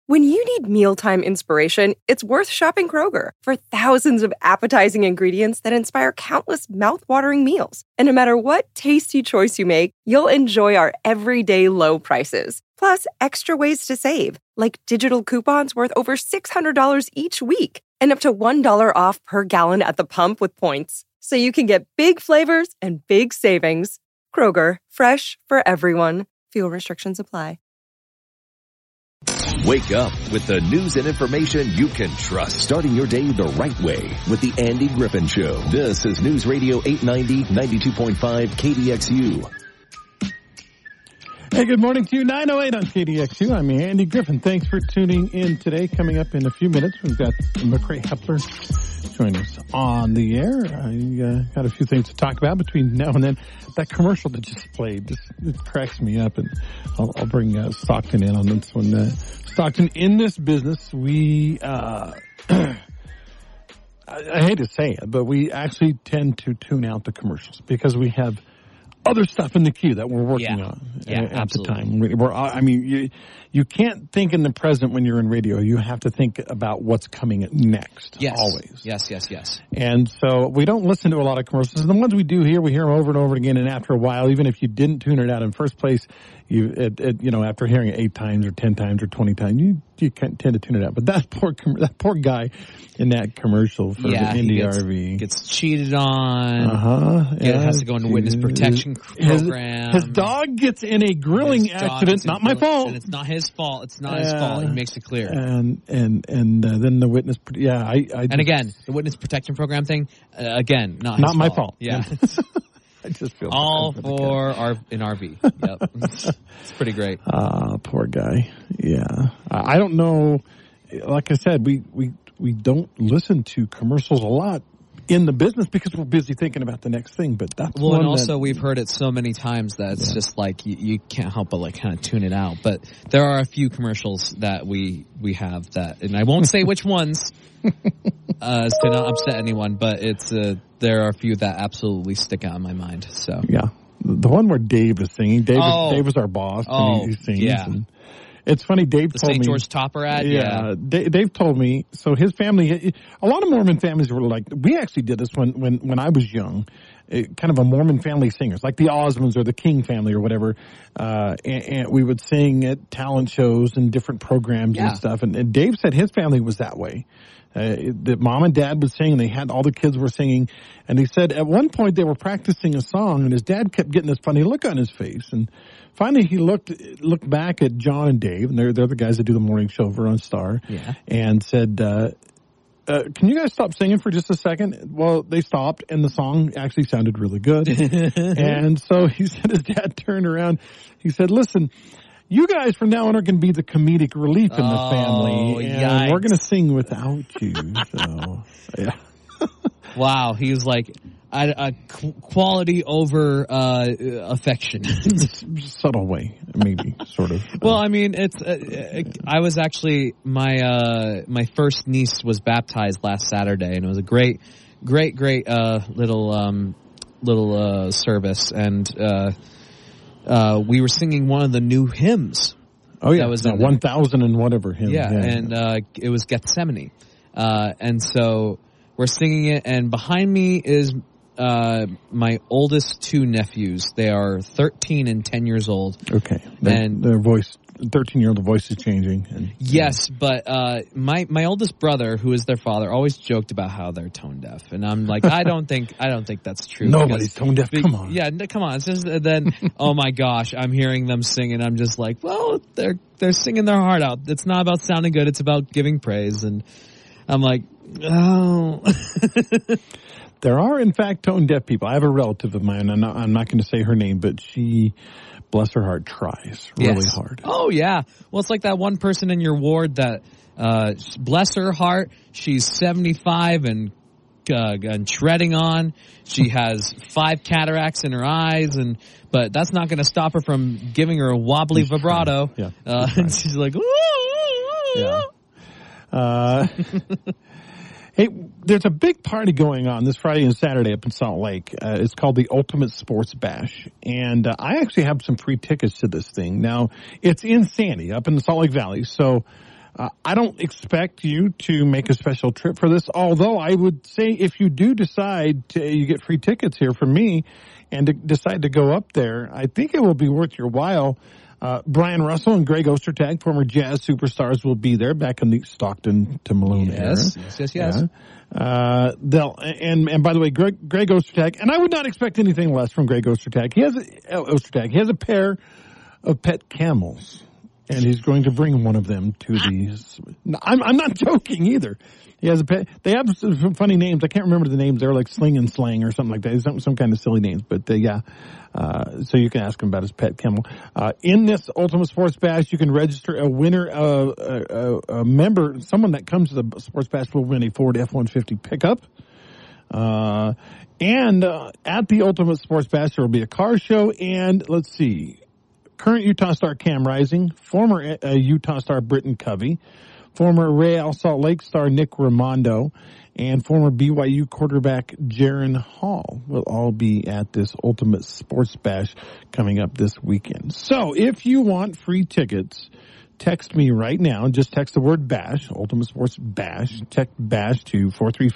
When you need mealtime inspiration, it's worth shopping Kroger for thousands of appetizing ingredients that inspire countless mouth-watering meals. And no matter what tasty choice you make, you'll enjoy our everyday low prices. Plus, extra ways to save, like digital coupons worth over $600 each week and up to $1 off per gallon at the pump with points. So you can get big flavors and big savings. Kroger, fresh for everyone. Fuel restrictions apply. Wake up with the news and information you can trust. Starting your day the right way with the Andy Griffin Show. This is News Radio 890, 92.5 KDXU. Hey, good morning to you. 9:08 on KDXU. I'm Andy Griffin. Thanks for tuning in today. Coming up in a few minutes, we've got McCrae Hepler join us on the air. I got a few things to talk about between now and then. That commercial that just played, it cracks me up, and I'll bring Stockton in on this one. Stockton, in this business, we, I hate to say it, but we actually tend to tune out the commercials because we have other stuff in the queue that we're working on at the time. You can't think in the present when you're in radio. You have to think about what's coming next. Yes. Always. Yes. And so we don't listen to a lot of commercials. And the ones we do here, we hear them over and over again. And after a while, even if you didn't tune it out in first place, after hearing it 8 times or 10 times or 20 times, you tend to tune it out. But that poor guy in that commercial for the Indy RV gets cheated on. Has to go into witness protection program. His dog gets in a grilling accident. Not my fault. And it's not his fault. It's not his fault. He makes it clear. And then the witness. And again, the witness protection program thing. Again, not my fault. Yeah. I just feel all for an RV. Yep. It's pretty great. Poor guy. Yeah. I don't know. Like I said, we don't listen to commercials a lot in the business because we're busy thinking about the next thing. But that's and also we've heard it so many times that it's just like you can't help but like kind of tune it out. But there are a few commercials that we have that, and I won't say which ones to not upset anyone, but there are a few that absolutely stick out in my mind. So yeah, the one where Dave is singing. Dave is our boss. And he sings. Yeah. And it's funny. Dave told me St. George Topper ad. Yeah. Dave told me. So his family, a lot of Mormon families were like. We actually did this when I was young. Kind of a Mormon family singers, like the Osmonds or the King family or whatever. And we would sing at talent shows and different programs and stuff. And Dave said his family was that way. That mom and dad would sing, and they had all the kids were singing. And he said at one point they were practicing a song, and his dad kept getting this funny look on his face. And finally he looked back at John and Dave, and they're the guys that do the morning show over on Star, and said, can you guys stop singing for just a second? Well, they stopped, and the song actually sounded really good. And so he said his dad turned around. He said, listen, you guys from now on are going to be the comedic relief in the family, and we're going to sing without you. So, yeah. Wow, he was like a quality over affection. Subtle way, maybe, sort of. Well, I mean, it's. I was actually my first niece was baptized last Saturday, and it was a great little service, and we were singing one of the new hymns. Oh yeah, that was 1,000 and whatever hymn. Yeah, and it was Gethsemane, and so we're singing it, and behind me is my oldest 2 nephews. They are 13 and 10 years old. Okay, and their voice. 13-year-old voice is changing. And, yes, but my oldest brother, who is their father, always joked about how they're tone deaf, and I'm like, I don't think that's true. Nobody's tone deaf. Come on. Yeah, come on. It's just then. Oh my gosh, I'm hearing them sing, and I'm just like, well, they're singing their heart out. It's not about sounding good. It's about giving praise, and I'm like, oh. There are, in fact, tone deaf people. I have a relative of mine. I'm not going to say her name, but she, bless her heart, tries really hard. Oh, yeah. Well, it's like that one person in your ward that, bless her heart, she's 75 and treading on. She has 5 cataracts in her eyes, but that's not going to stop her from giving her a wobbly vibrato. Yeah. And she's like, ooh. Yeah. Hey, there's a big party going on this Friday and Saturday up in Salt Lake. It's called the Ultimate Sports Bash. And I actually have some free tickets to this thing. Now, it's in Sandy, up in the Salt Lake Valley. So I don't expect you to make a special trip for this, although I would say if you do decide you get free tickets here from me and to decide to go up there, I think it will be worth your while. Brian Russell and Greg Ostertag, former Jazz superstars, will be there back in the Stockton to Malone era. Yes. Yeah. And by the way, Greg Ostertag, and I would not expect anything less from Greg Ostertag. He has a pair of pet camels, and he's going to bring one of them to these. I'm not joking either. He has a pet. They have some funny names. I can't remember the names. They're like Sling and Slang or something like that. Some kind of silly names. But yeah, so you can ask him about his pet camel. In this Ultimate Sports Bash, you can register a winner, a member, someone that comes to the Sports Bash will win a Ford F-150 pickup. And at the Ultimate Sports Bash, there will be a car show. And let's see, current Utah star Cam Rising, former Utah star Britton Covey, former Real Salt Lake star Nick Raimondo, and former BYU quarterback Jaron Hall will all be at this Ultimate Sports Bash coming up this weekend. So if you want free tickets, text me right now. Just text the word BASH, Ultimate Sports Bash. Text BASH to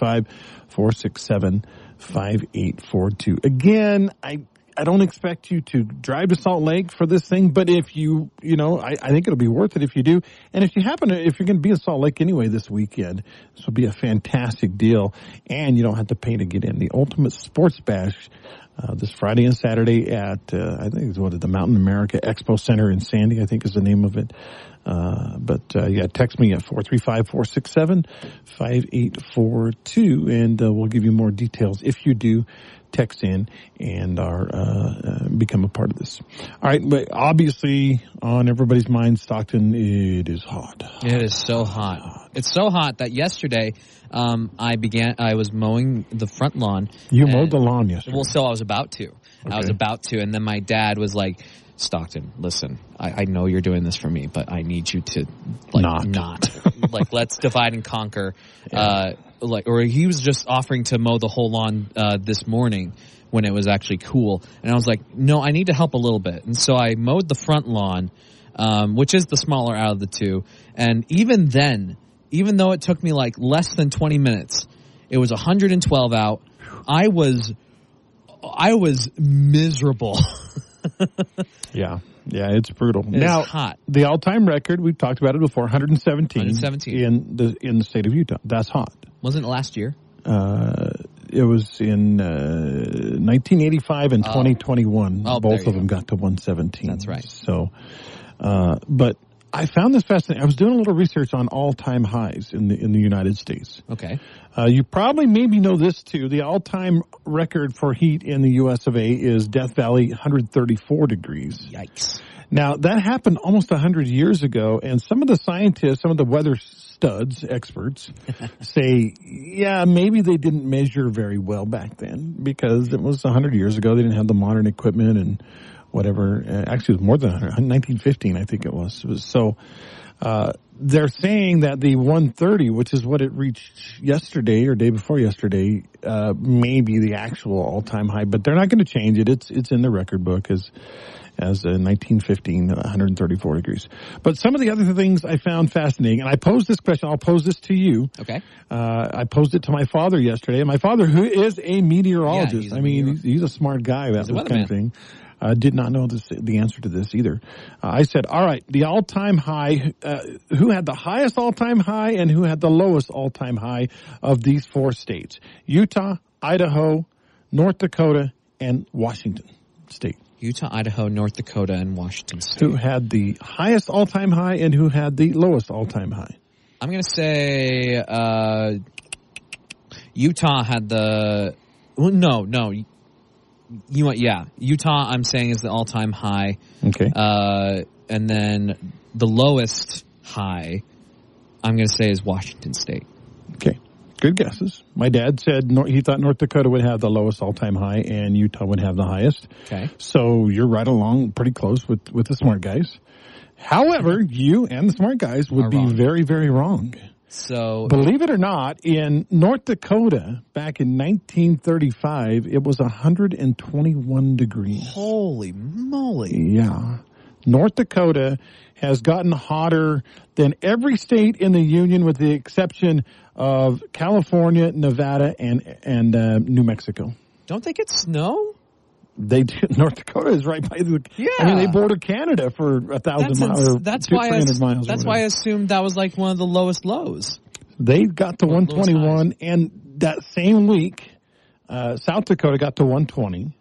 435-467-5842. Again, I don't expect you to drive to Salt Lake for this thing, but if I think it'll be worth it if you do. And if you're going to be in Salt Lake anyway this weekend, this will be a fantastic deal, and you don't have to pay to get in. The Ultimate Sports Bash, this Friday and Saturday at, I think it's the Mountain America Expo Center in Sandy, I think is the name of it. Text me at 435-467-5842, and we'll give you more details if you do text in and become a part of this. All right, but obviously on everybody's mind, Stockton, it is hot. It is so hot. It's so hot that yesterday I was mowing the front lawn. You mowed the lawn yesterday? Well, so I was about to. Okay. I was about to, and then my dad was like, Stockton, listen, I know you're doing this for me, but I need you to not. Like, let's divide and conquer. Yeah. Or he was just offering to mow the whole lawn this morning when it was actually cool, and I was like, no, I need to help a little bit, and so I mowed the front lawn, which is the smaller out of the two, and even then, even though it took me like less than 20 minutes, it was 112 out. I was miserable. Yeah, it's brutal. It's hot. The all-time record, we've talked about it before, 117 in the state of Utah. That's hot. Wasn't it last year? It was in 1985 and 2021. Both of them got to 117. That's right. So, but I found this fascinating. I was doing a little research on all-time highs in the United States. Okay. You probably maybe know this too. The all-time record for heat in the U.S. of A. is Death Valley, 134 degrees. Yikes. Now, that happened almost 100 years ago, and some of the scientists, some of the weather studs, experts, say, yeah, maybe they didn't measure very well back then because it was 100 years ago. They didn't have the modern equipment and whatever. Actually, it was more than 100. 1915, I think it was. So they're saying that the 130, which is what it reached yesterday or day before yesterday, may be the actual all-time high. But they're not going to change it. It's in the record book as 1915, 134 degrees. But some of the other things I found fascinating, and I posed this question. I'll pose this to you. Okay. I posed it to my father yesterday. And my father, who is a meteorologist, he's a smart guy about this kind of thing. Did not know the answer to this either. I said, all right, the all-time high, who had the highest all-time high and who had the lowest all-time high of these four states? Utah, Idaho, North Dakota, and Washington State. Utah, Idaho, North Dakota, and Washington State. Who had the highest all-time high and who had the lowest all-time high? I'm going to say Utah had the... Well, no. Utah, I'm saying, is the all-time high. Okay. And then the lowest high, I'm going to say, is Washington State. Okay. Good guesses. My dad said he thought North Dakota would have the lowest all-time high and Utah would have the highest. Okay. So you're right along pretty close with the smart guys. However, you and the smart guys would be very, very wrong. So, believe it or not, in North Dakota back in 1935, it was 121 degrees. Holy moly. Yeah. North Dakota has gotten hotter than every state in the union with the exception of California, Nevada, and New Mexico. Don't they get snow? They do. North Dakota is right by the. Yeah. I mean, they border Canada for 1,000 miles. That's 300 miles. That's why I assumed that was like one of the lowest lows. They got to 121, and that same week, South Dakota got to 120.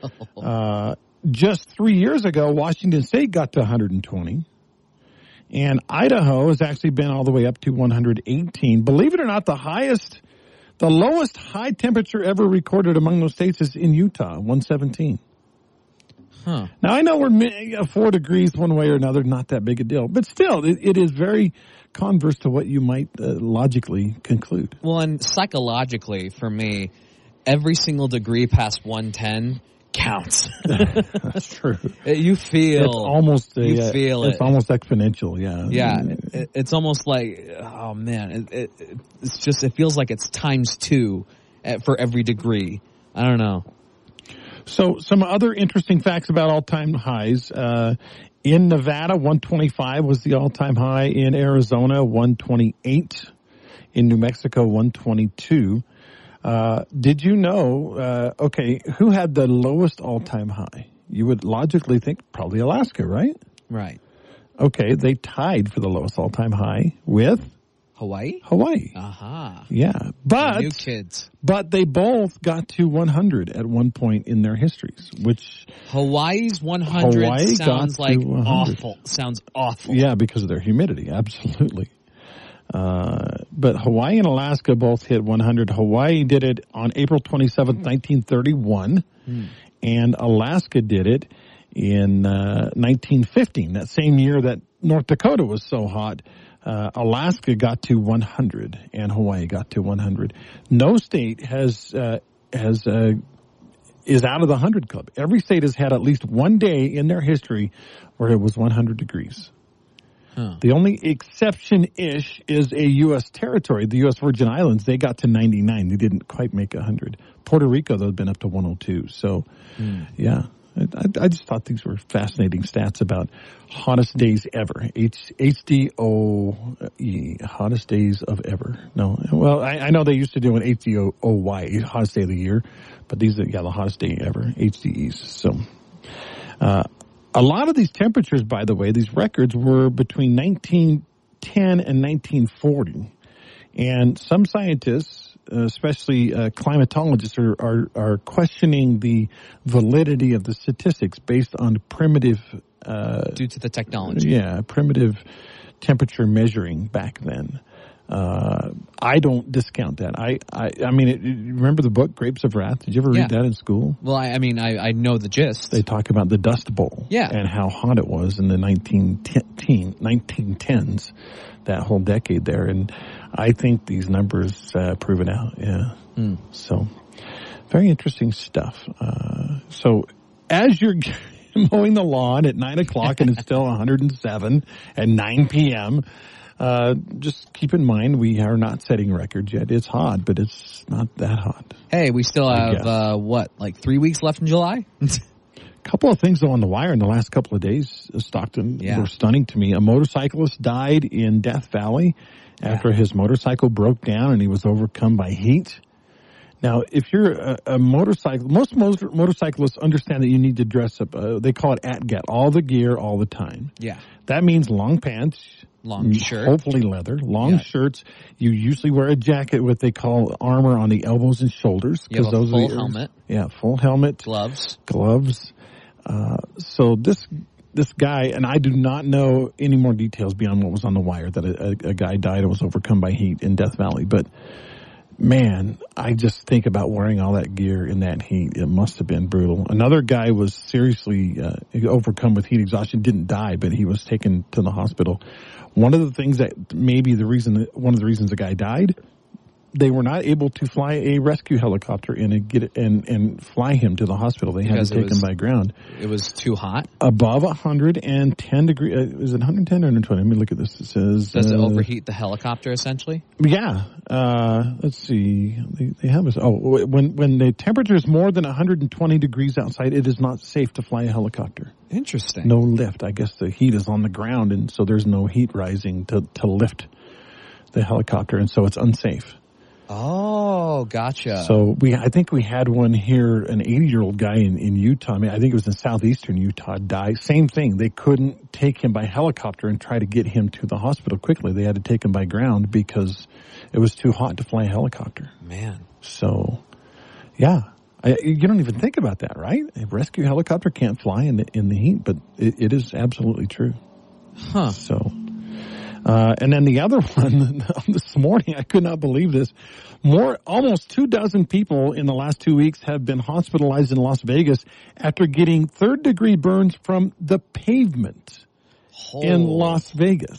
Just 3 years ago, Washington State got to 120. And Idaho has actually been all the way up to 118. Believe it or not, the lowest high temperature ever recorded among those states is in Utah, 117. Huh. Now, I know we're 4 degrees one way or another, not that big a deal. But still, it is very converse to what you might logically conclude. Well, and psychologically, for me, every single degree past 110 counts. That's true. You feel it's almost it's almost exponential. Yeah. It's almost like, oh man, it's just, it feels like it's times 2 for every degree. I don't know. So some other interesting facts about all-time highs. In Nevada, 125 was the all-time high. In Arizona, 128. In New Mexico, 122. Did you know, who had the lowest all-time high? You would logically think probably Alaska, right? Right. Okay, they tied for the lowest all-time high with Hawaii. Aha. Yeah. But new kids. But they both got to 100 at one point in their histories, which Hawaii's 100 sounds like 100. awful. Sounds awful. Yeah, because of their humidity, absolutely. But Hawaii and Alaska both hit 100. Hawaii did it on April 27th, 1931, and Alaska did it in 1915, that same year that North Dakota was so hot. Alaska got to 100 and Hawaii got to 100. No state is out of the 100 club. Every state has had at least one day in their history where it was 100 degrees. Huh. The only exception-ish is a U.S. territory, the U.S. Virgin Islands. They got to 99. They didn't quite make 100. Puerto Rico, though, has been up to 102. So, yeah. I just thought these were fascinating stats about hottest days ever. HDOE, hottest days of ever. No, well, I know they used to do an HDOY, hottest day of the year, but these are, the hottest day ever, HDEs. So, a lot of these temperatures, by the way, these records were between 1910 and 1940. And some scientists, especially climatologists, are questioning the validity of the statistics based on primitive... due to the technology. Yeah, primitive temperature measuring back then. I don't discount that. I mean, remember the book Grapes of Wrath? Did you ever read that in school? Well, I know the gist. They talk about the Dust Bowl. Yeah. And how hot it was in the 1910s, that whole decade there. And I think these numbers prove it out. Yeah. So, very interesting stuff. So, as you're mowing the lawn at 9 o'clock and it's still 107 at 9 p.m., just keep in mind we are not setting records yet. It's hot, but it's not that hot. Hey, we still have, 3 weeks left in July? Couple of things, though, on the wire in the last couple of days, Stockton, were stunning to me. A motorcyclist died in Death Valley after his motorcycle broke down and he was overcome by heat. Now, if you're a motorcycle, most motorcyclists understand that you need to dress up. They call it ATGAT, all the gear, all the time. Yeah. That means long pants. Long shirt. Hopefully leather. Long shirts. You usually wear a jacket, what they call armor on the elbows and shoulders. You have a those full are helmet. Yeah, full helmet. Gloves. So this guy, and I do not know any more details beyond what was on the wire, that a guy died and was overcome by heat in Death Valley. But, man, I just think about wearing all that gear in that heat. It must have been brutal. Another guy was seriously overcome with heat exhaustion, didn't die, but he was taken to the hospital. One of the things that one of the reasons the guy died they were not able to fly a rescue helicopter in and get it and fly him to the hospital. They had to take him by ground. It was too hot? Above 110 degrees. Is it 110 or 120? Let me look at this. It says... Does it overheat the helicopter, essentially? Yeah. Let's see. They have us... Oh, when the temperature is more than 120 degrees outside, it is not safe to fly a helicopter. Interesting. No lift. I guess the heat is on the ground, and so there's no heat rising to lift the helicopter, and so it's unsafe. Oh, gotcha. So I think we had one here, an 80-year-old guy in Utah. I mean, I think it was in southeastern Utah, die. Same thing. They couldn't take him by helicopter and try to get him to the hospital quickly. They had to take him by ground because it was too hot to fly a helicopter. Man. So, yeah. You don't even think about that, right? A rescue helicopter can't fly in the heat, but it is absolutely true. Huh. So... and then the other one this morning, I could not believe this. Almost 24 people in the last 2 weeks have been hospitalized in Las Vegas after getting third-degree burns from the pavement in Las Vegas.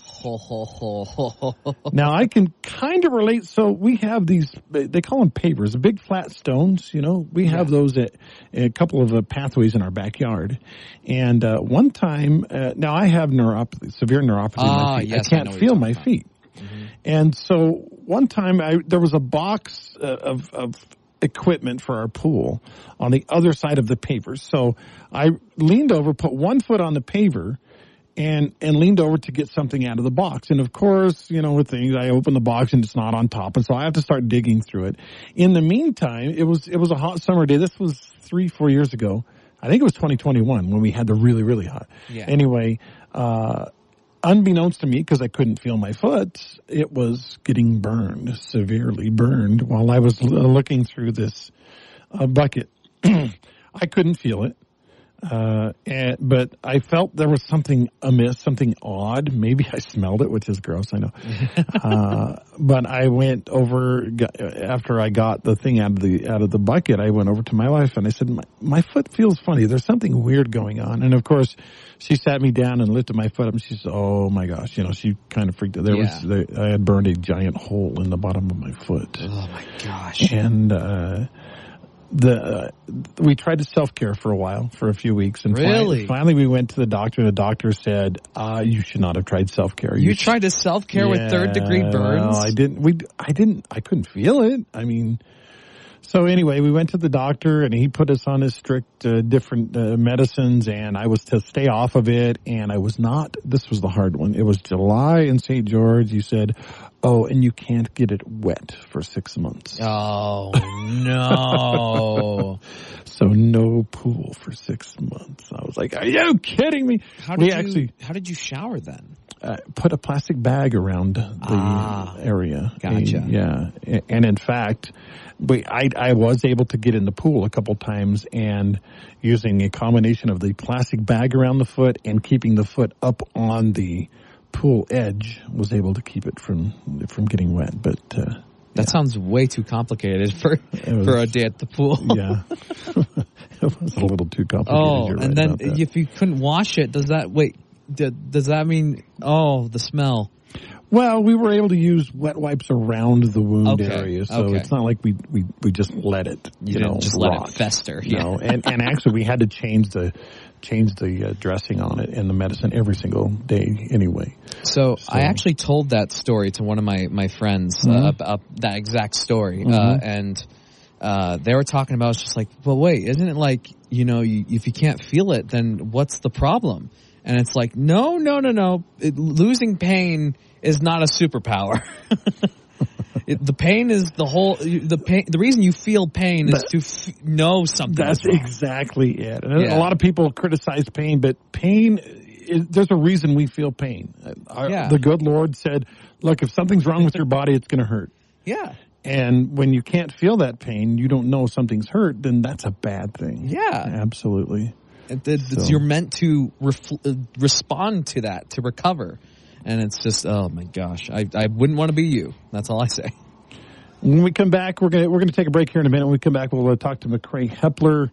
Now, I can kind of relate. So we have these, they call them pavers, big flat stones, you know. We have those at a couple of pathways in our backyard. And one time, now I have severe neuropathy in my feet. Yes, I can't feel my feet. Mm-hmm. And so one time there was a box of equipment for our pool on the other side of the pavers. So I leaned over, put one foot on the paver, and leaned over to get something out of the box. And of course, you know, with things, I open the box and it's not on top. And so I have to start digging through it. In the meantime, it was a hot summer day. This was 3-4 years ago. I think it was 2021 when we had the really, really hot. Yeah. Anyway, unbeknownst to me, because I couldn't feel my foot, it was getting burned, severely burned while I was looking through this bucket. I couldn't feel it. But I felt there was something amiss, something odd. Maybe I smelled it, which is gross, I know. But I went over after I got the thing out of the bucket. I went over to my wife and I said, "My foot feels funny. There's something weird going on." And of course, she sat me down and lifted my foot up. And she said, "Oh my gosh!" You know, she kind of freaked out. I had burned a giant hole in the bottom of my foot. Oh my gosh! And we tried to self-care for a while, for a few weeks, and finally we went to the doctor. The doctor said, "You should not have tried self-care." You tried to self-care with third-degree burns? No, I didn't. I couldn't feel it. I mean, so anyway, we went to the doctor, and he put us on his strict different medicines, and I was to stay off of it, and I was not. This was the hard one. It was July in St. George. He said, "Oh, and you can't get it wet for 6 months." Oh, no. So no pool for 6 months. I was like, "Are you kidding me?" How did you shower then? Put a plastic bag around the area. Gotcha. Yeah. And in fact, I was able to get in the pool a couple times, and using a combination of the plastic bag around the foot and keeping the foot up on the pool edge, was able to keep it from getting wet. But that sounds way too complicated for a day at the pool. Yeah. It was a little too complicated. Oh, and then if you couldn't wash it, does that mean the smell? Well, we were able to use wet wipes around the wound area, so it's not like we just let it just rot. let it fester. No, and actually we had to change the dressing on it and the medicine every single day anyway. So I actually told that story to one of my friends about that exact story, and they were talking about, it's just like, well, wait, isn't it like, if you can't feel it, then what's the problem? And it's like, no. Losing pain is not a superpower. The pain is the reason you feel pain is to know something. That's exactly it. And a lot of people criticize pain, but pain there's a reason we feel pain. The good Lord said, look, if something's wrong with your body, it's going to hurt. Yeah. And when you can't feel that pain, you don't know something's hurt, then that's a bad thing. Yeah. Absolutely. You're meant to respond to that, to recover. And it's just, oh my gosh, I wouldn't want to be you. That's all I say. When we come back, we're gonna take a break here in a minute. When we come back, we'll talk to McCrae Hepler.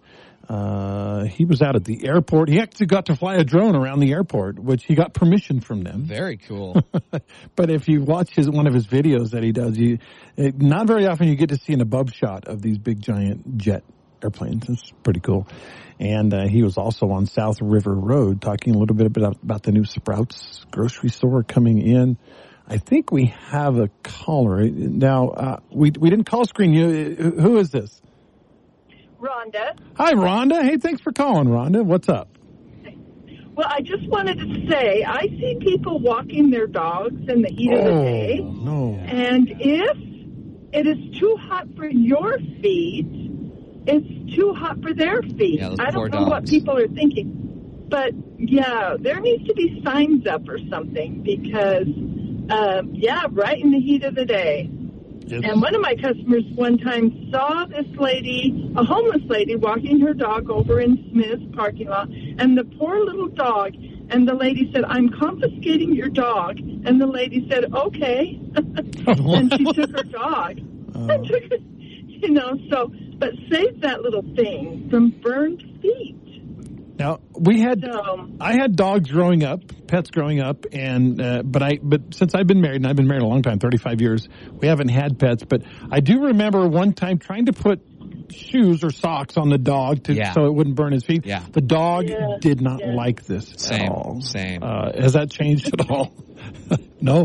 He was out at the airport. He actually got to fly a drone around the airport, which he got permission from them. Very cool. But if you watch one of his videos that he does, not very often you get to see an above shot of these big giant jet airplanes. It's pretty cool. And he was also on South River Road talking a little bit about the new Sprouts grocery store coming in. I think we have a caller. Now, we didn't call screen you. Who is this? Rhonda. Hi, Rhonda. Hey, thanks for calling, Rhonda. What's up? Well, I just wanted to say, I see people walking their dogs in the heat of the day. No. And if it is too hot for your feet, it's too hot for their feet. Yeah, I don't know what people are thinking. But, yeah, there needs to be signs up or something because, right in the heat of the day. Yes. And one of my customers one time saw this lady, a homeless lady, walking her dog over in Smith's parking lot, and the poor little dog, and the lady said, "I'm confiscating your dog." And the lady said, "Okay." And she took her dog. And took it, but save that little thing from burned feet. Now I had dogs growing up, pets growing up, and but since I've been married, and I've been married a long time, 35 years, we haven't had pets. But I do remember one time trying to put shoes or socks on the dog so it wouldn't burn his feet. Yeah. The dog did not like this at all. Same. Has that changed at all? No.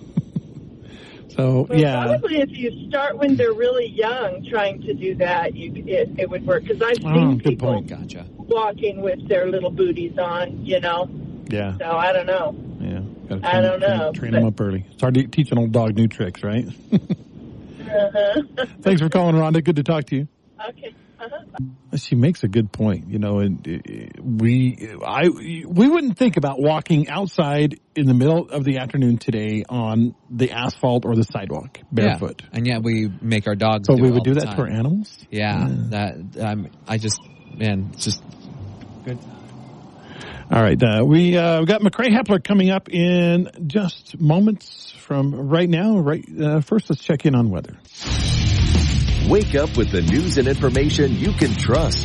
So, probably if you start when they're really young trying to do that, it would work. Because I've seen people walking with their little booties on, Yeah. So I don't know. Yeah. I don't know. Train them up early. It's hard to teach an old dog new tricks, right? Thanks for calling, Rhonda. Good to talk to you. Okay. She makes a good point, and we wouldn't think about walking outside in the middle of the afternoon today on the asphalt or the sidewalk barefoot. Yeah. And yet we make our dogs. But we would do that to our animals. Yeah. It's just good. All right, we got McCrae Hepler coming up in just moments from right now. First, let's check in on weather. Wake up with the news and information you can trust.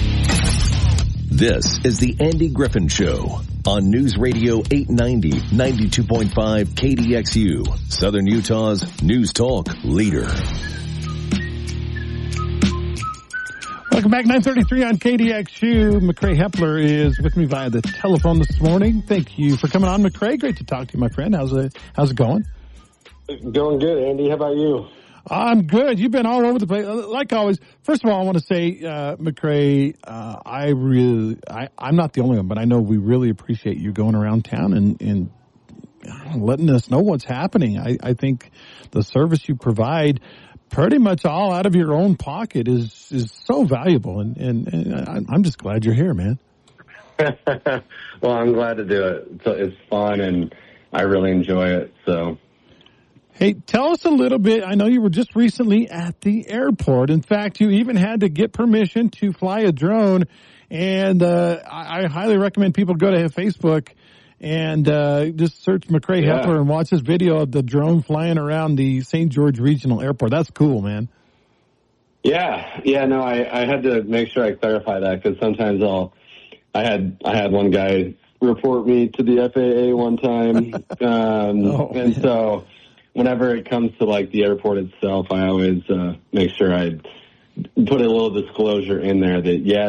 This is the Andy Griffin Show on News Radio 890, 92.5 KDXU, Southern Utah's News Talk leader. Welcome back, 9:33 on KDXU. McCrae Hepler is with me via the telephone this morning. Thank you for coming on, McCrae. Great to talk to you, my friend. How's it going? Going good, Andy. How about you? I'm good. You've been all over the place. Like always, first of all, I want to say, McCrae, I'm not the only one, but I know we really appreciate you going around town and letting us know what's happening. I think the service you provide pretty much all out of your own pocket is so valuable, and I'm just glad you're here, man. Well, I'm glad to do it. It's fun, and I really enjoy it, so... Hey, tell us a little bit. I know you were just recently at the airport. In fact, you even had to get permission to fly a drone. And I highly recommend people go to Facebook and just search McCrae Hepler and watch this video of the drone flying around the St. George Regional Airport. That's cool, man. Yeah. No, I had to make sure I clarify that because sometimes I had one guy report me to the FAA one time. And so... Whenever it comes to like the airport itself, I always make sure I put a little disclosure in there that yes,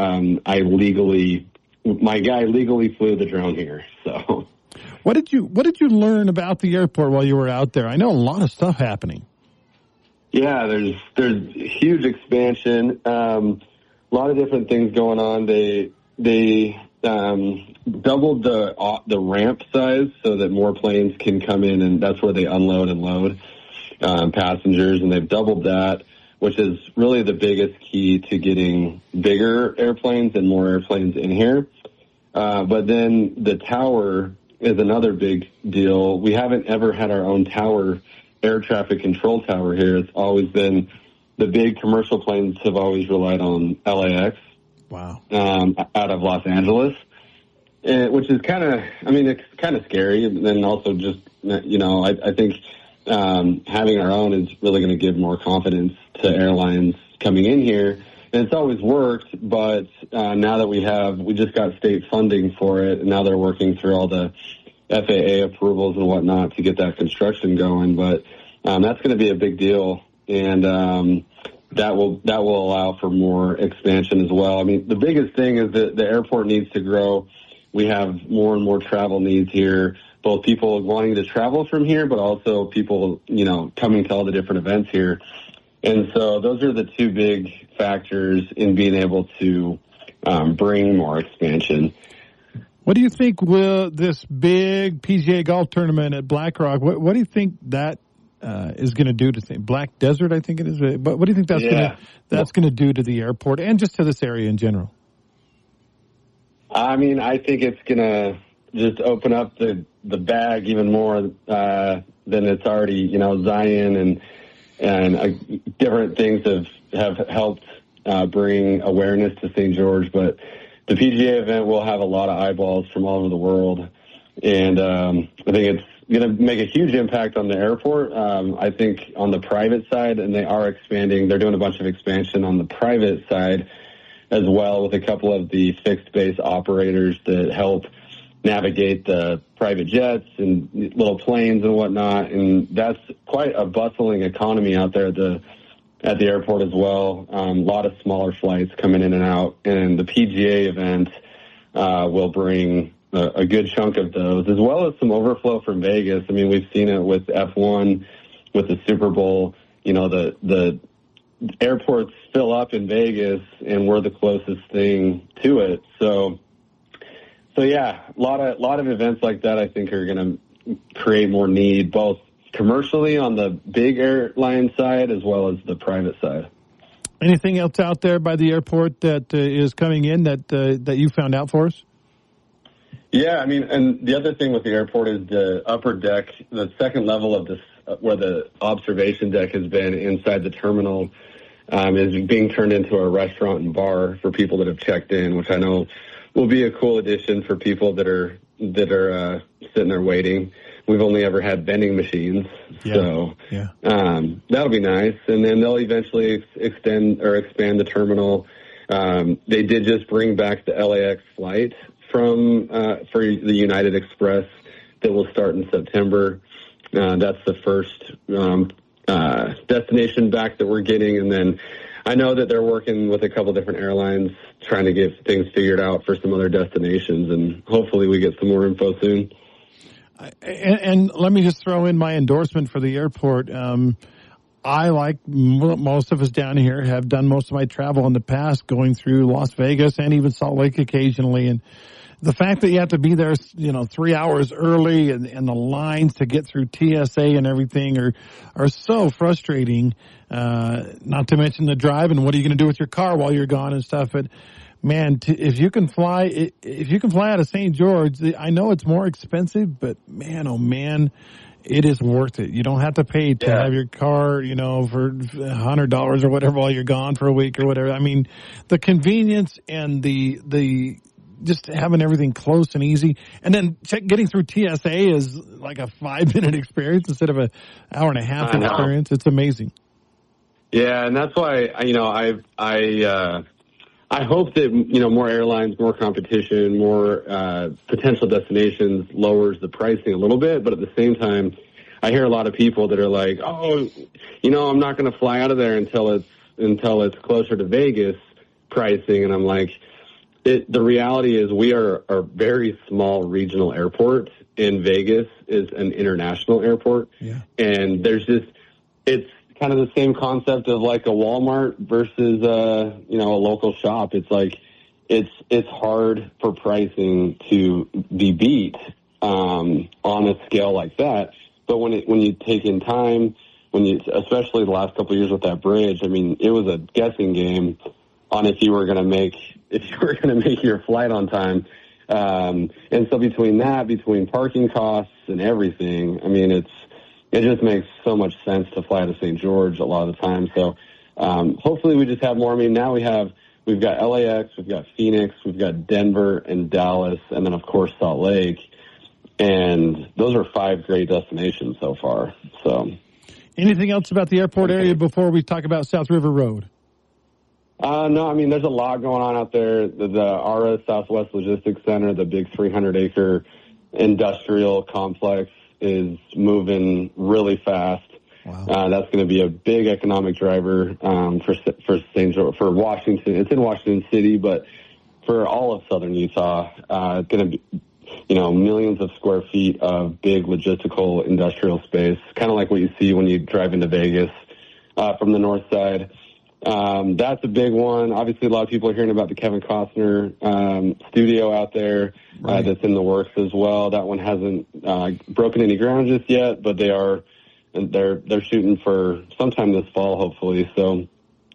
my guy legally flew the drone here. So, what did you learn about the airport while you were out there? I know a lot of stuff happening. Yeah, there's huge expansion, a lot of different things going on. They doubled the ramp size so that more planes can come in, and that's where they unload and load passengers, and they've doubled that, which is really the biggest key to getting bigger airplanes and more airplanes in here. But then the tower is another big deal. We haven't ever had our own tower, air traffic control tower here. It's always been the big commercial planes have always relied on LAX. Wow. Out of Los Angeles, which is it's kind of scary. And then also just, I think having our own is really going to give more confidence to airlines coming in here And it's always worked, but now that we just got state funding for it, and now they're working through all the FAA approvals and whatnot to get that construction going. But that's going to be a big deal, and that will allow for more expansion as well. I mean, the biggest thing is that the airport needs to grow. We have more and more travel needs here, both people wanting to travel from here, but also people, coming to all the different events here. And so those are the two big factors in being able to bring more expansion. What do you think will this big PGA golf tournament at Black Rock, what do you think that is going to do to Black Desert, I think it is. But what do you think that's going to do to the airport and just to this area in general? I mean, I think it's going to just open up the bag even more than it's already. Zion and different things have helped bring awareness to St. George, but the PGA event will have a lot of eyeballs from all over the world, and I think it's going to make a huge impact on the airport. I think on the private side, and they are expanding. They're doing a bunch of expansion on the private side as well, with a couple of the fixed base operators that help navigate the private jets and little planes and whatnot. And that's quite a bustling economy out there at the airport as well. A lot of smaller flights coming in and out, and the PGA event will bring a good chunk of those, as well as some overflow from Vegas. I mean, we've seen it with F1, with the Super Bowl. The airports fill up in Vegas, and we're the closest thing to it. So yeah, a lot of events like that I think are going to create more need, both commercially on the big airline side as well as the private side. Anything else out there by the airport that is coming in that you found out for us? Yeah, I mean, and the other thing with the airport is the upper deck, the second level of this, where the observation deck has been inside the terminal, is being turned into a restaurant and bar for people that have checked in, which I know will be a cool addition for people that are sitting there waiting. We've only ever had vending machines, so that'll be nice. And then they'll eventually expand the terminal. They did just bring back the LAX flight for the United Express that will start in September. That's the first destination back that we're getting, and then I know that they're working with a couple different airlines trying to get things figured out for some other destinations, and hopefully we get some more info soon. And let me just throw in my endorsement for the airport. I, like most of us down here, have done most of my travel in the past going through Las Vegas and even Salt Lake occasionally. And the fact that you have to be there, 3 hours early and the lines to get through TSA and everything are so frustrating. Not to mention the drive and what are you going to do with your car while you're gone and stuff. But man, if you can fly out of St. George, I know it's more expensive, but man, oh man, it is worth it. You don't have to pay to have your car, for $100 or whatever while you're gone for a week or whatever. I mean, the convenience and the just having everything close and easy, and then getting through TSA is like a 5-minute experience instead of an hour and a half experience. It's amazing. Yeah, and that's why I hope that more airlines, more competition, more potential destinations lowers the pricing a little bit. But at the same time, I hear a lot of people that are like, "Oh, I'm not going to fly out of there until it's closer to Vegas pricing." And I'm like, the reality is we are a very small regional airport, and Vegas is an international airport, and it's kind of the same concept of like a Walmart versus a local shop. It's like it's hard for pricing to be beat on a scale like that. But when you take in time, especially the last couple of years with that bridge, I mean, it was a guessing game on if you were going to make your flight on time. And so between parking costs and everything, I mean, it just makes so much sense to fly to St. George a lot of the time. So hopefully we just have more. I mean, now we've got LAX, we've got Phoenix, we've got Denver and Dallas, and then of course Salt Lake. And those are 5 great destinations so far. So, anything else about the airport area before we talk about South River Road? No, I mean, there's a lot going on out there. The ARA Southwest Logistics Center, the big 300-acre industrial complex, is moving really fast. Wow. That's going to be a big economic driver for St. George, for Washington. It's in Washington City, but for all of southern Utah, it's going to be, millions of square feet of big logistical industrial space, kind of like what you see when you drive into Vegas from the north side. That's a big one. Obviously, a lot of people are hearing about the Kevin Costner studio out there that's in the works as well. That one hasn't broken any ground just yet, but they're shooting for sometime this fall, hopefully. So,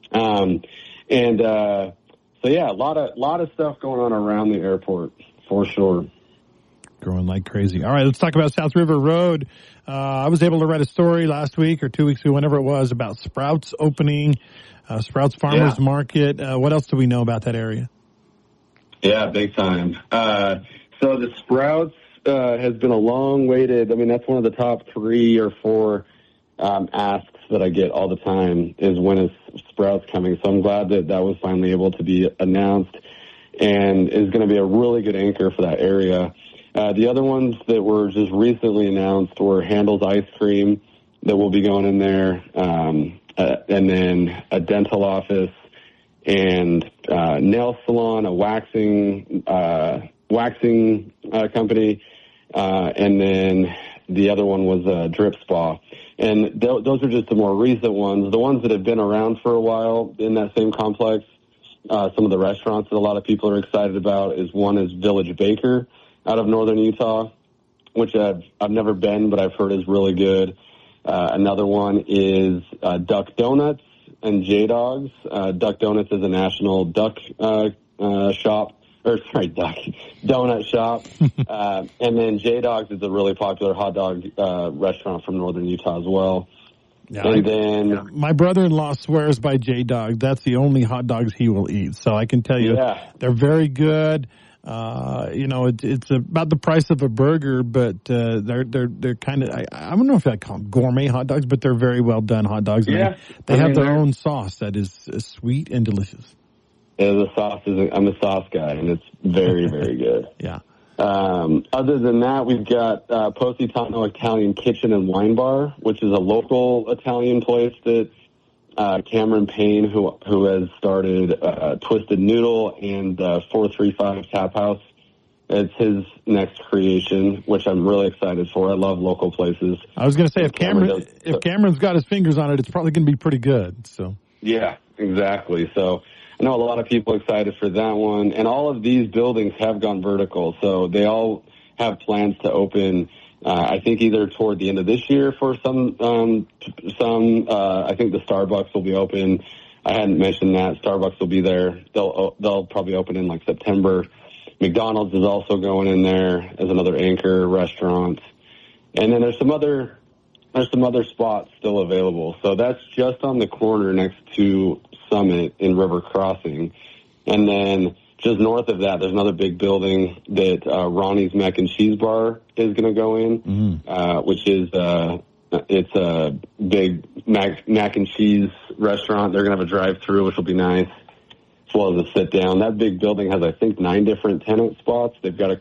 yeah, a lot of stuff going on around the airport for sure. Growing like crazy. All right, let's talk about South River Road. I was able to write a story last week or 2 weeks ago, whenever it was, about Sprouts opening, Sprouts Farmers Market. What else do we know about that area? Yeah, big time. So the Sprouts has been a long-waited, I mean, that's one of the top 3 or 4 asks that I get all the time is when is Sprouts coming. So I'm glad that was finally able to be announced and is going to be a really good anchor for that area. The other ones that were just recently announced were Handel's Ice Cream that will be going in there, and then a dental office and nail salon, a waxing company, and then the other one was a drip spa. And those are just the more recent ones. The ones that have been around for a while in that same complex, some of the restaurants that a lot of people are excited about one is Village Baker out of northern Utah, which I've never been, but I've heard is really good. Another one is Duck Donuts and J-Dogs. Duck Donuts is a national duck donut shop. And then J-Dogs is a really popular hot dog restaurant from northern Utah as well. Yeah, my brother-in-law swears by J-Dog. That's the only hot dogs he will eat. So I can tell you, they're very good. It's about the price of a burger, but they're kind of, I don't know if I call them gourmet hot dogs, but they're very well done hot dogs. Yeah, they have their own sauce that is sweet and delicious. Yeah, the sauce I'm a sauce guy, and it's very, very good. Yeah. Other than that, we've got Positano Italian Kitchen and Wine Bar, which is a local Italian place that Cameron Payne, who has started Twisted Noodle and 435 Tap House. It's his next creation, which I'm really excited for. I love local places. I was going to say, if Cameron's got his fingers on it, it's probably going to be pretty good. So yeah, exactly. So I know a lot of people excited for that one. And all of these buildings have gone vertical, so they all have plans to open, I think either toward the end of this year for some. I think the Starbucks will be open. I hadn't mentioned that. Starbucks will be there. They'll probably open in like September. McDonald's is also going in there as another anchor restaurant. And then there's some other spots still available. So that's just on the corner next to Summit in River Crossing. And then just north of that, there's another big building that Ronnie's Mac and Cheese Bar is going to go in, which is it's a big mac and cheese restaurant. They're going to have a drive-through, which will be nice, as well as a sit-down. That big building has, I think, 9 different tenant spots. They've got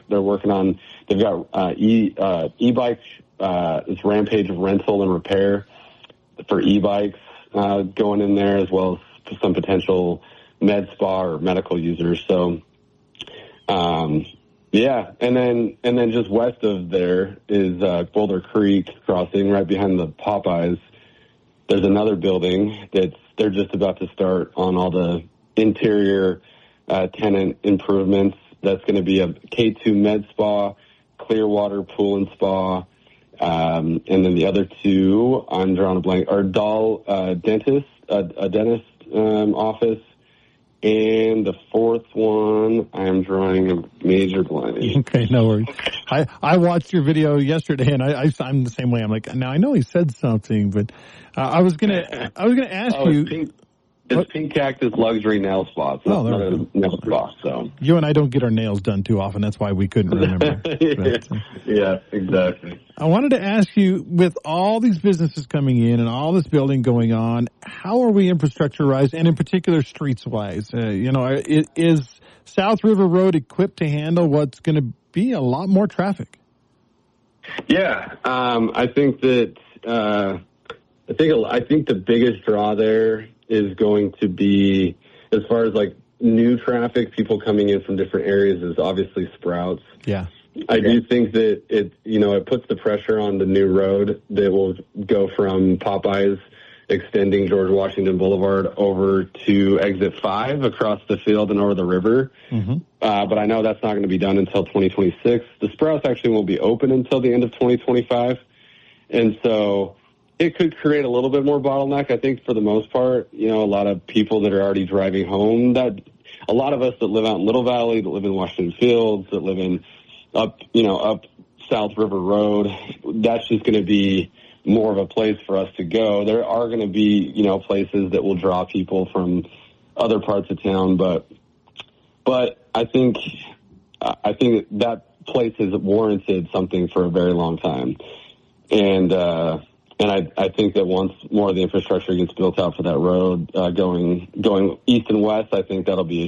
e-bikes. It's Rampage Rental and Repair for e-bikes going in there, as well as some potential med spa or medical users. So, yeah. And then just west of there is Boulder Creek Crossing, right behind the Popeyes. There's another building they're just about to start on all the interior tenant improvements. That's going to be a K2 med spa, Clearwater Pool and Spa. And then the other 2, I'm drawing a blank, are Dahl Dentist, a dentist office. And the 4th one, I'm drawing a major blank. Okay, no worries. I watched your video yesterday, and I'm the same way. I'm like, now I know he said something, but I was gonna ask you. It's Pink Cactus Luxury Nail Spa. It's not a nail spa. So you and I don't get our nails done too often. That's why we couldn't remember. Yeah, exactly. I wanted to ask you, with all these businesses coming in and all this building going on, how are we infrastructure-wise, and in particular streets-wise? Is South River Road equipped to handle what's going to be a lot more traffic? Yeah, I think that I think the biggest draw there is going to be, as far as like new traffic, people coming in from different areas, is obviously Sprouts. Yeah. I do think that it puts the pressure on the new road that will go from Popeyes extending George Washington Boulevard over to exit 5 across the field and over the river. Mm-hmm. But I know that's not going to be done until 2026. The Sprouts actually won't be open until the end of 2025. And so it could create a little bit more bottleneck. I think for the most part, a lot of people that are already driving home, that a lot of us that live out in Little Valley, that live in Washington Fields, that live in up South River Road, that's just going to be more of a place for us to go. There are going to be, places that will draw people from other parts of town, but I think that place has warranted something for a very long time. And I think that once more of the infrastructure gets built out for that road, going east and west, I think that'll be a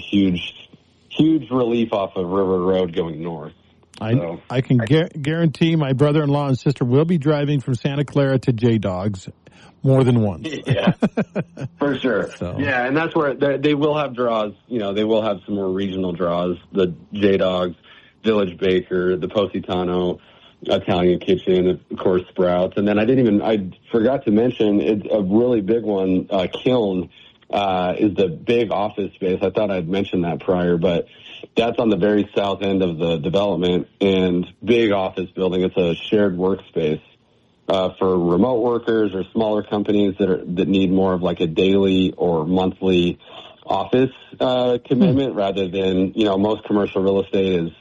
huge relief off of River Road going north. I can guarantee my brother-in-law and sister will be driving from Santa Clara to J-Dogs more than once. Yeah, for sure. So. Yeah, and that's where they will have draws. They will have some more regional draws. The J-Dogs, Village Baker, the Positano Italian Kitchen, of course, Sprouts. And then I forgot to mention, it's a really big one, Kiln, is the big office space. I thought I'd mentioned that prior, but that's on the very south end of the development, and big office building. It's a shared workspace for remote workers or smaller companies that need more of like a daily or monthly office commitment rather than, most commercial real estate is,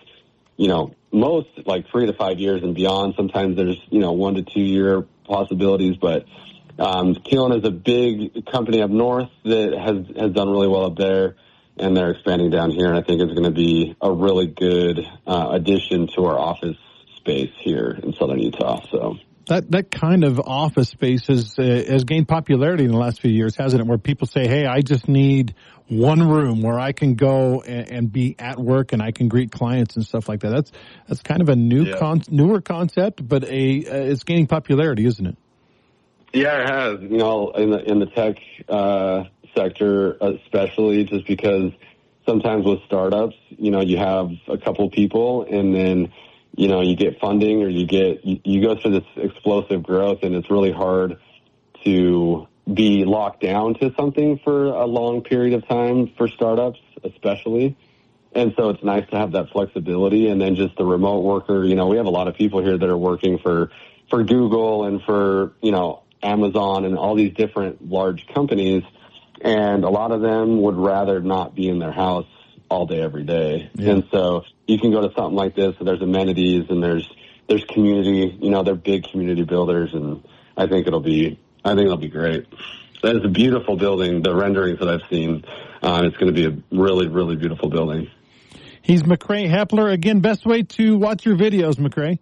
most like 3 to 5 years and beyond. Sometimes there's, 1 to 2 year possibilities, but Keelan is a big company up north that has done really well up there, and they're expanding down here, and I think it's going to be a really good addition to our office space here in southern Utah. So that kind of office space has gained popularity in the last few years, hasn't it? Where people say, "Hey, I just need one room where I can go and be at work and I can greet clients and stuff like that." That's kind of a newer concept, but it's gaining popularity, isn't it? Yeah, it has. In the tech sector, especially, just because sometimes with startups, you have a couple people and then, you get funding or you go through this explosive growth, and it's really hard to be locked down to something for a long period of time for startups, especially. And so it's nice to have that flexibility. And then just the remote worker, we have a lot of people here that are working for Google and for, Amazon and all these different large companies. And a lot of them would rather not be in their house all day, every day. Yeah. And so you can go to something like this, and there's amenities and there's community, they're big community builders, and I think it'll be great. That is a beautiful building. The renderings that I've seen, it's going to be a really, really beautiful building. He's McCray Hepler. Again, best way to watch your videos, McCray?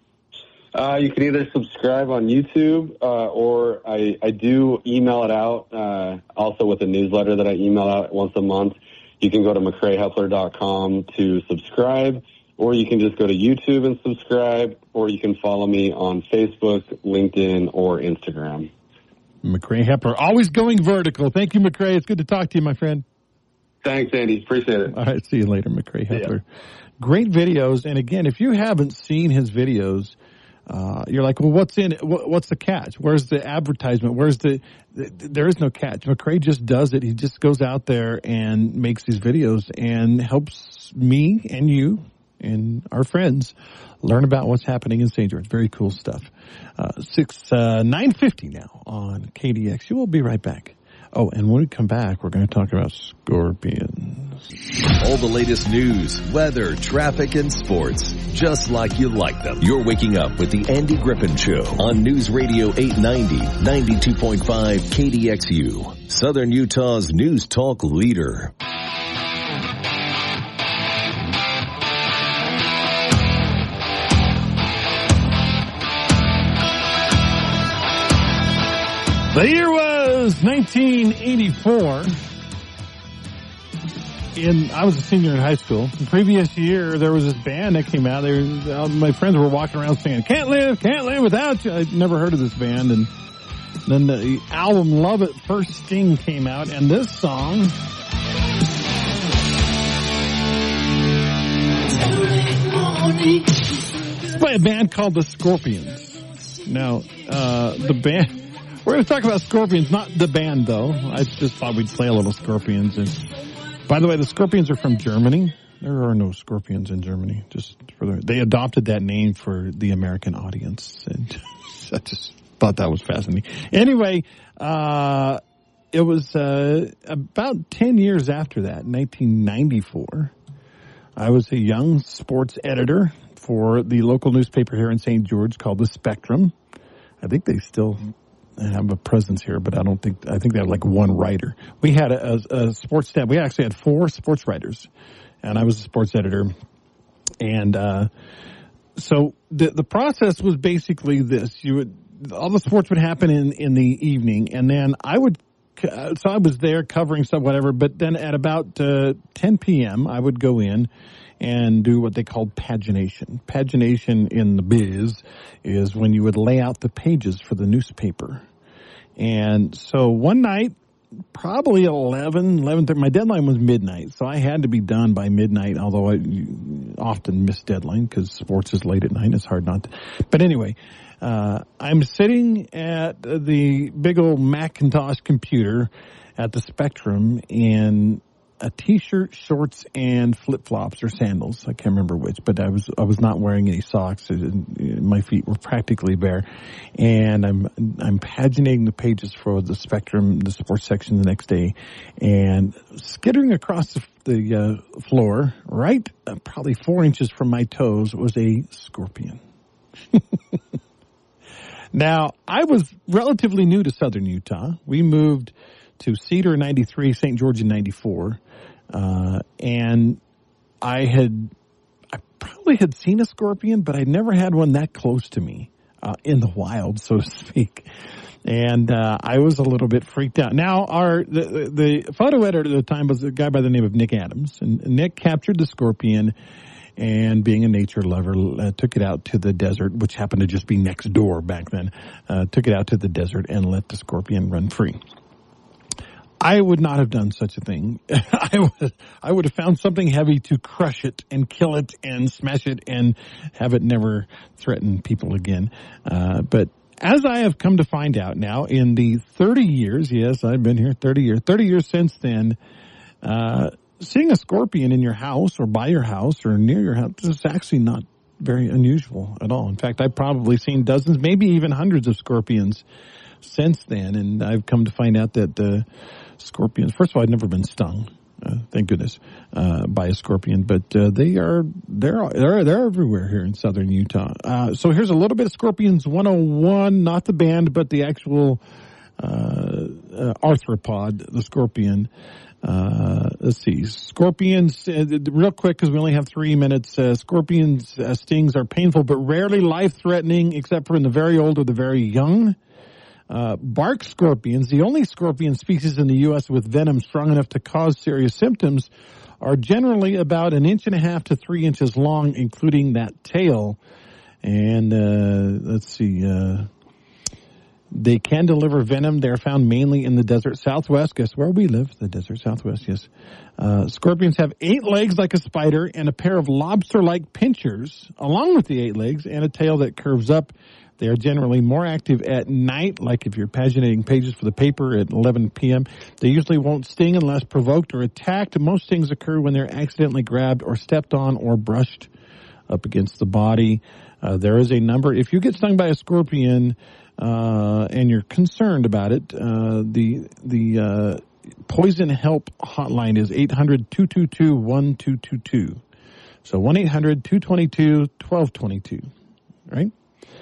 You can either subscribe on YouTube, or I do email it out, also with a newsletter that I email out once a month. You can go to McCrayHepler.com to subscribe, or you can just go to YouTube and subscribe, or you can follow me on Facebook, LinkedIn, or Instagram. McCray Hepler, always going vertical. Thank you, McCray. It's good to talk to you, my friend. Thanks, Andy. Appreciate it. All right, see you later, McCray Hepler. Great videos. And again, if you haven't seen his videos, you're like, well, what's in it? What's the catch? Where's the advertisement? There is no catch. McCray just does it. He just goes out there and makes these videos and helps me and you and our friends learn about what's happening in St. George. Very cool stuff. 9:50 now on KDX. We'll be right back. Oh, and when we come back, we're going to talk about scorpions. All the latest news, weather, traffic, and sports, just like you like them. You're waking up with the Andy Griffin Show on News Radio 890, 92.5 KDXU, Southern Utah's news talk leader. The year was 1984. I was a senior in high school. The previous year, there was this band that came out. My friends were walking around saying, can't live without you. I'd never heard of this band. And then the album Love at First Sting came out. And this song... it's by a band called the Scorpions. Now, the band... We're going to talk about Scorpions, not the band, though. I just thought we'd play a little Scorpions. And by the way, the Scorpions are from Germany. There are no Scorpions in Germany. They adopted that name for the American audience. And I just thought that was fascinating. Anyway, it was about 10 years after that, 1994. I was a young sports editor for the local newspaper here in St. George called The Spectrum. I think they still have a presence here, but I think they have like one writer. We had a sports staff. We actually had 4 sports writers, and I was a sports editor. And so the process was basically this: all the sports would happen in the evening, and then I was there covering stuff, whatever. But then at about 10 p.m., I would go in and do what they called pagination. Pagination in the biz is when you would lay out the pages for the newspaper. And so one night, probably 11:30, my deadline was midnight, so I had to be done by midnight, although I often miss deadline because sports is late at night. It's hard not to. But anyway, I'm sitting at the big old Macintosh computer at the Spectrum in a T-shirt, shorts, and flip-flops or sandals. I can't remember which, but I was not wearing any socks. My feet were practically bare, and I'm paginating the pages for the Spectrum, the sports section the next day, and skittering across the floor, right, probably 4 inches from my toes, was a scorpion. Now, I was relatively new to Southern Utah. We moved to Cedar in 93, St. George in 94. And I probably had seen a scorpion, but I'd never had one that close to me, in the wild, so to speak. And, I was a little bit freaked out. Now, the photo editor at the time was a guy by the name of Nick Adams, and Nick captured the scorpion and, being a nature lover, took it out to the desert, which happened to just be next door back then, took it out to the desert and let the scorpion run free. I would not have done such a thing. I would have found something heavy to crush it and kill it and smash it and have it never threaten people again. But as I have come to find out now, in the 30 years, yes, I've been here 30 years since then, seeing a scorpion in your house or by your house or near your house is actually not very unusual at all. In fact, I've probably seen dozens, maybe even hundreds of scorpions since then, and I've come to find out that the scorpions, first of all, I'd never been stung, thank goodness, by a scorpion, but they're everywhere here in Southern Utah. So here's a little bit of Scorpions 101, not the band, but the actual arthropod, the scorpion. Let's see. Scorpions, real quick, because we only have 3 minutes. Scorpions stings are painful but rarely life-threatening, except for in the very old or the very young. Bark scorpions, the only scorpion species in the U.S. with venom strong enough to cause serious symptoms, are generally about 1.5 inches to 3 inches long, including that tail. And let's see. They can deliver venom. They're found mainly in the desert Southwest. Guess where we live? The desert Southwest, yes. Scorpions have 8 legs like a spider and a pair of lobster-like pinchers, along with the 8 legs, and a tail that curves up. They are generally more active at night, like if you're paginating pages for the paper at 11 p.m. They usually won't sting unless provoked or attacked. Most stings occur when they're accidentally grabbed or stepped on or brushed up against the body. There is a number. If you get stung by a scorpion, and you're concerned about it, the Poison Help hotline is 800-222-1222. So 1-800-222-1222, right?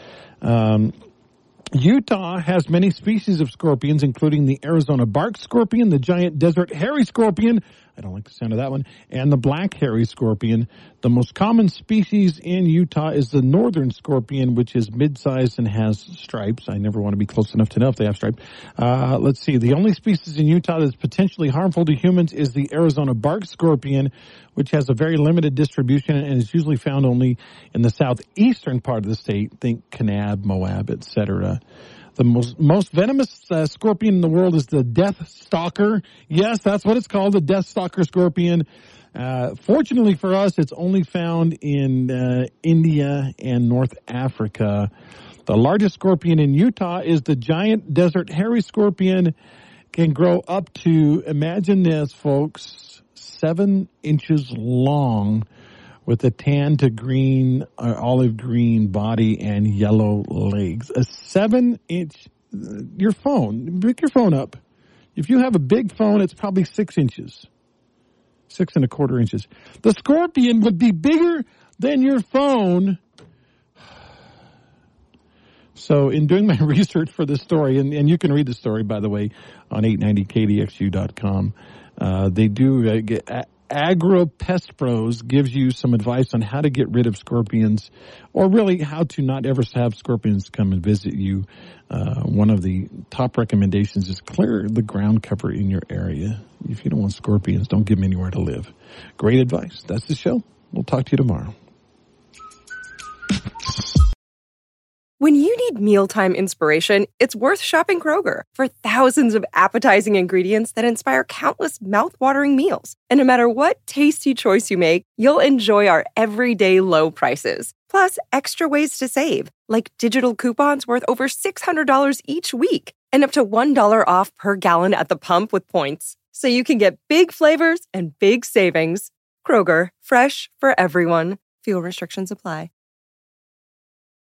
Utah has many species of scorpions, including the Arizona bark scorpion, the giant desert hairy scorpion, I don't like the sound of that one, and the black hairy scorpion. The most common species in Utah is the northern scorpion, which is mid-sized and has stripes. I never want to be close enough to know if they have stripes. Let's see. The only species in Utah that's potentially harmful to humans is the Arizona bark scorpion, which has a very limited distribution and is usually found only in the southeastern part of the state. Think Kanab, Moab, etc. The most venomous scorpion in the world is the death stalker. Yes, that's what it's called, the death stalker scorpion. Fortunately for us, it's only found in India and North Africa. The largest scorpion in Utah is the giant desert hairy scorpion. Can grow up to, imagine this, folks, 7 inches long, with a tan to green, olive green body and yellow legs. A 7-inch, your phone, pick your phone up. If you have a big phone, it's probably 6 inches. 6 1/4 inches. The scorpion would be bigger than your phone. So in doing my research for this story, and you can read the story, by the way, on 890kdxu.com, they do get... AgroPest Pros gives you some advice on how to get rid of scorpions, or really how to not ever have scorpions come and visit you. One of the top recommendations is clear the ground cover in your area. If you don't want scorpions, don't give them anywhere to live. Great advice. That's the show. We'll talk to you tomorrow. When you need mealtime inspiration, it's worth shopping Kroger for thousands of appetizing ingredients that inspire countless mouth-watering meals. And no matter what tasty choice you make, you'll enjoy our everyday low prices. Plus, extra ways to save, like digital coupons worth over $600 each week and up to $1 off per gallon at the pump with points. So you can get big flavors and big savings. Kroger, fresh for everyone. Fuel restrictions apply.